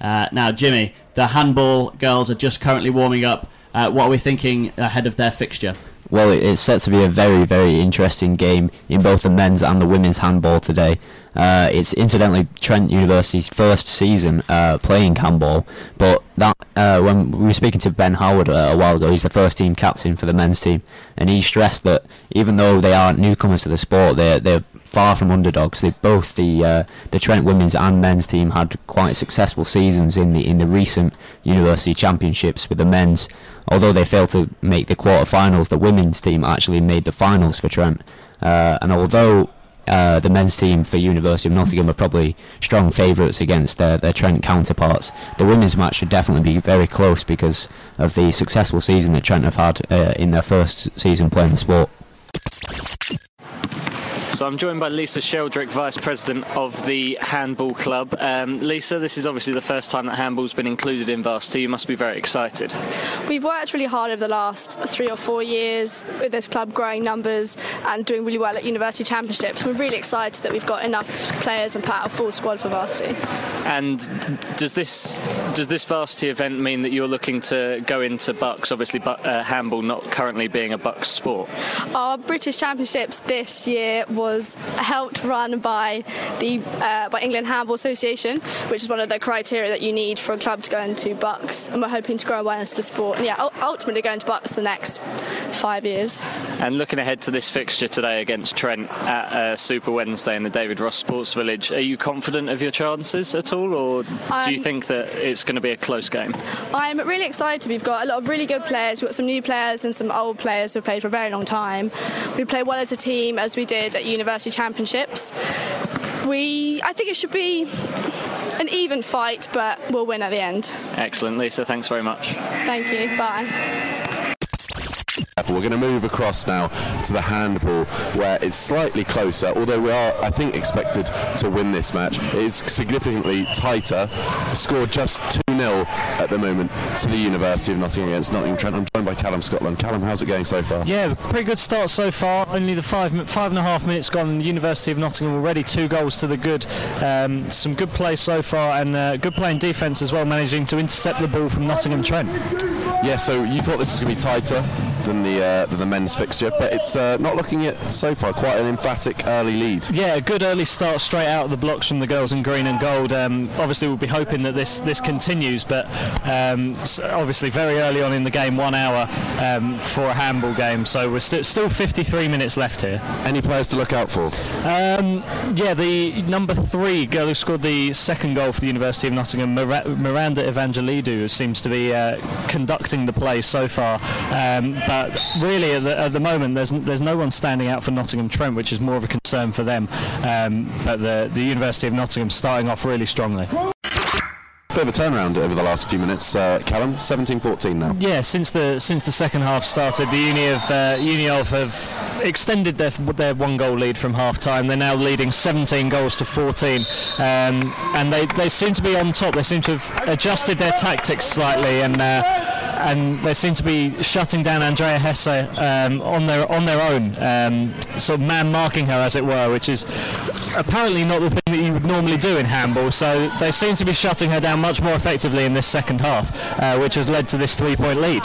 Now, Jimmy, the handball girls are just currently warming up. What are we thinking ahead of their fixture? Well, it's set to be a very, very interesting game in both the men's and the women's handball today. It's incidentally Trent University's first season playing handball, but that when we were speaking to Ben Howard a while ago, he's the first team captain for the men's team, and he stressed that even though they aren't newcomers to the sport, they're far from underdogs. They both the Trent women's and men's team had quite successful seasons in the recent university championships. With the men's, although they failed to make the quarterfinals, the women's team actually made the finals for Trent. And although the men's team for University of Nottingham are probably strong favourites against their Trent counterparts, the women's match should definitely be very close because of the successful season that Trent have had in their first season playing the sport. So I'm joined by Lisa Sheldrick, Vice President of the Handball Club. Lisa, this is obviously the first time that handball's been included in varsity. You must be very excited. We've worked really hard over the last 3 or 4 years with this club growing numbers and doing really well at university championships. We're really excited that we've got enough players and put out a full squad for varsity. And does this varsity event mean that you're looking to go into BUCS, obviously handball not currently being a BUCS sport? Our British Championships this year was helped run by the by England Handball Association, which is one of the criteria that you need for a club to go into BUCS, and we're hoping to grow awareness of the sport and ultimately go into BUCS the next 5 years. And looking ahead to this fixture today against Trent at Super Wednesday in the David Ross Sports Village, are you confident of your chances at all, or do you think that it's going to be a close game? I'm really excited. We've got a lot of really good players. We've got some new players and some old players who have played for a very long time. We play well as a team, as we did at University Championships. I think it should be an even fight, but we'll win at the end. Excellent, Lisa. Thanks very much. Thank you. Bye. We're going to move across now to the handball, where it's slightly closer, although we are, I think, expected to win this match. It is significantly tighter. The score just 2-0 at the moment to the University of Nottingham against Nottingham Trent. I'm joined by Callum Scotland. Callum, how's it going so far? Yeah, pretty good start so far. Only the 5.5 minutes gone, and the University of Nottingham already 2 goals to the good. Some good play so far, and good play in defence as well, managing to intercept the ball from Nottingham Trent. Yeah, so you thought this was going to be tighter than the men's fixture, but it's not looking it so far. Quite an emphatic early lead. Yeah, a good early start straight out of the blocks from the girls in green and gold. Obviously, we'll be hoping that this continues, but obviously very early on in the game, 1 hour for a handball game, so we're still 53 minutes left here. Any players to look out for? Yeah, the number 3 girl who scored the second goal for the University of Nottingham, Miranda Evangelidou, seems to be conducting the play so far, but really at the moment there's no one standing out for Nottingham Trent, which is more of a concern for them, but the University of Nottingham starting off really strongly. Bit of a turnaround over the last few minutes, Callum. 17-14 now. Yeah, since the second half started, the Uni of have extended their 1-goal lead from half time. They're now leading 17 goals to 14, and they seem to be on top. They seem to have adjusted their tactics slightly, and they seem to be shutting down Andrea Hesse on their own, sort of man marking her, as it were, which is apparently not the thing that you would normally do in handball. So they seem to be shutting her down much more effectively in this second half, which has led to this 3-point lead.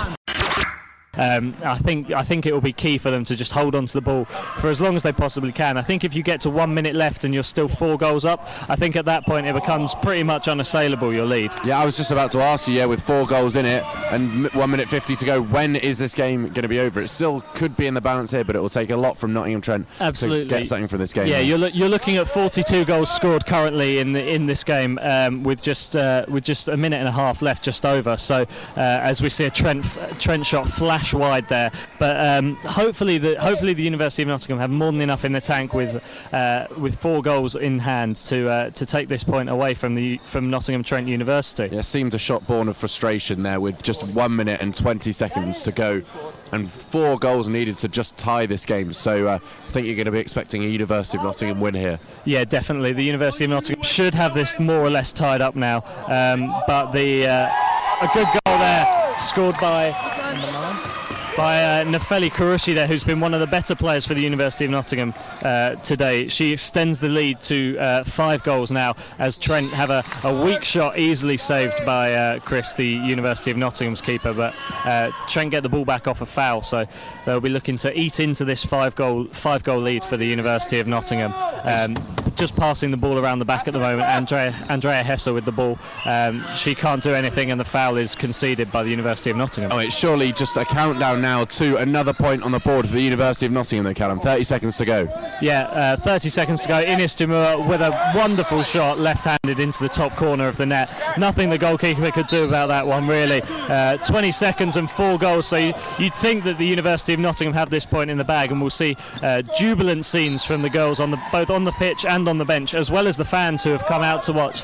I think it will be key for them to just hold on to the ball for as long as they possibly can. I think if you get to 1 minute left and you're still 4 goals up, I think at that point it becomes pretty much unassailable, your lead. Yeah, I was just about to ask you, with 4 goals in it and 1 minute 50 to go, when is this game going to be over? It still could be in the balance here, but it will take a lot from Nottingham Trent to get something from this game. Yeah, you're looking at 42 goals scored currently in this game, with just a minute and a half left, just over. So as we see a Trent shot flash wide there, but hopefully the University of Nottingham have more than enough in the tank with 4 goals in hand to take this point away from Nottingham Trent University. Yeah, seemed a shot born of frustration there, with just 1 minute and 20 seconds to go and 4 goals needed to just tie this game. So I think you're going to be expecting a University of Nottingham win here. Yeah, definitely. The University of Nottingham should have this more or less tied up now, but a good goal there scored by by Nefeli Karushi there, who's been one of the better players for the University of Nottingham today. She extends the lead to 5 goals now, as Trent have a weak shot easily saved by Chris, the University of Nottingham's keeper, but Trent get the ball back off a foul, so they'll be looking to eat into this 5-goal lead for the University of Nottingham. Just passing the ball around the back at the moment. Andrea Hesse with the ball. She can't do anything, and the foul is conceded by the University of Nottingham. Oh, it's surely just a countdown now to another point on the board for the University of Nottingham, though, Callum. 30 seconds to go. Yeah, 30 seconds to go. Ines Demur with a wonderful shot, left-handed into the top corner of the net. Nothing the goalkeeper could do about that one, really. 20 seconds and 4 goals. So you'd think that the University of Nottingham have this point in the bag, and we'll see jubilant scenes from the girls both on the pitch and on the bench, as well as the fans who have come out to watch.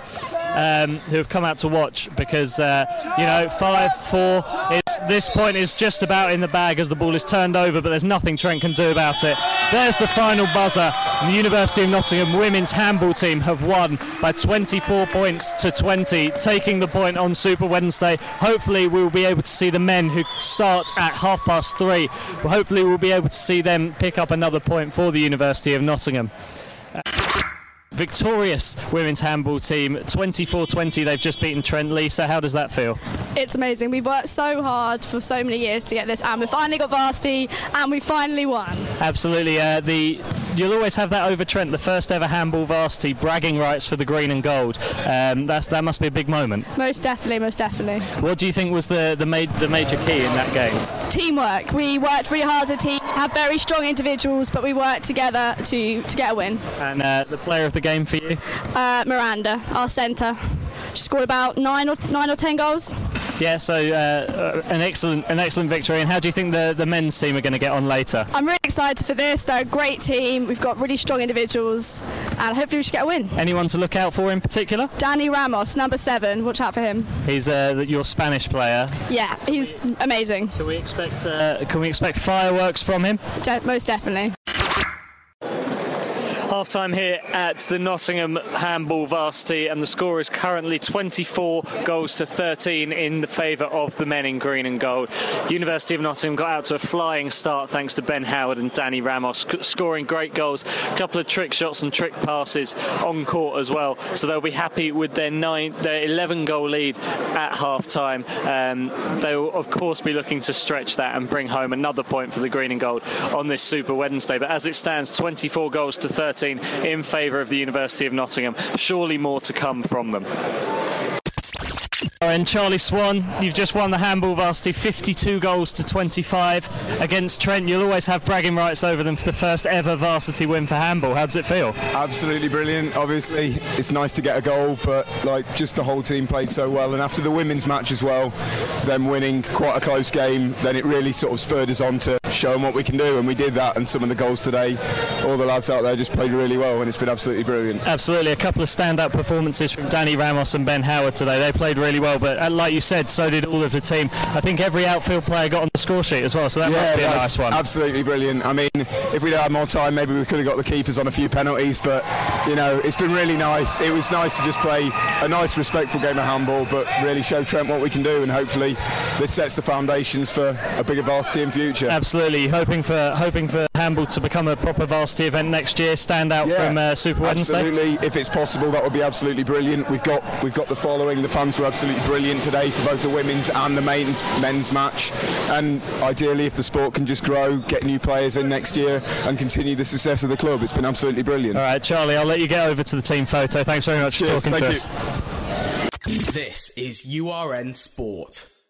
Because 5-4, this point is just about in the bag as the ball is turned over, but there's nothing Trent can do about it. There's the final buzzer. The University of Nottingham women's handball team have won by 24 points to 20, taking the point on Super Wednesday. Hopefully we'll be able to see the men who start at 3:30. Hopefully we'll be able to see them pick up another point for the University of Nottingham. Victorious women's handball team, 24-20. They've just beaten Trent. Lisa, how does that feel? It's amazing. We've worked so hard for so many years to get this, and we finally got varsity, and we finally won. Absolutely. You'll always have that over Trent, the first ever handball varsity, bragging rights for the green and gold. That must be a big moment. Most definitely. What do you think was the major key in that game? Teamwork. We worked really hard as a team, have very strong individuals, but we worked together to get a win. And the player of the game for you? Miranda, our centre. She scored about 9 or 10 goals. Yeah, so an excellent victory. And how do you think the men's team are going to get on later? I'm really excited for this. They're a great team. We've got really strong individuals, and hopefully we should get a win. Anyone to look out for in particular? Dani Ramos, number 7. Watch out for him. He's your Spanish player. Yeah, he's amazing. Can we expect fireworks from him? Most definitely. Half-time here at the Nottingham Handball Varsity, and the score is currently 24 goals to 13 in the favour of the men in green and gold. University of Nottingham got out to a flying start thanks to Ben Howard and Dani Ramos scoring great goals, a couple of trick shots and trick passes on court as well, so they'll be happy with their 11-goal lead at half-time. They will of course be looking to stretch that and bring home another point for the green and gold on this Super Wednesday, but as it stands, 24 goals to 13 in favour of the University of Nottingham. Surely more to come from them. And Charlie Swan, you've just won the handball varsity, 52 goals to 25 against Trent. You'll always have bragging rights over them for the first ever varsity win for handball. How does it feel? Absolutely brilliant. Obviously, it's nice to get a goal, but just the whole team played so well. And after the women's match as well, them winning quite a close game, then it really sort of spurred us on to show them what we can do, and we did that. And some of the goals today, all the lads out there just played really well, and it's been absolutely brilliant. Absolutely, a couple of stand-up performances from Dani Ramos and Ben Howard today. They played really well, but like you said, so did all of the team. I think every outfield player got on the score sheet as well, so that must be a nice one. Absolutely brilliant. I mean, if we'd had more time, maybe we could have got the keepers on a few penalties, but it's been really nice. It was nice to just play a nice, respectful game of handball, but really show Trent what we can do, and hopefully this sets the foundations for a bigger varsity in future. Absolutely, hoping for handball to become a proper varsity event next year, stand out from Super Wednesday. Absolutely, if it's possible, that would be absolutely brilliant. We've got the following. The fans were absolutely brilliant today for both the women's and the men's match, and ideally if the sport can just grow, get new players in next year and continue the success of the club, it's been absolutely brilliant. All right, Charlie, I'll let you get over to the team photo. Thanks very much for talking to us. This is URN Sport.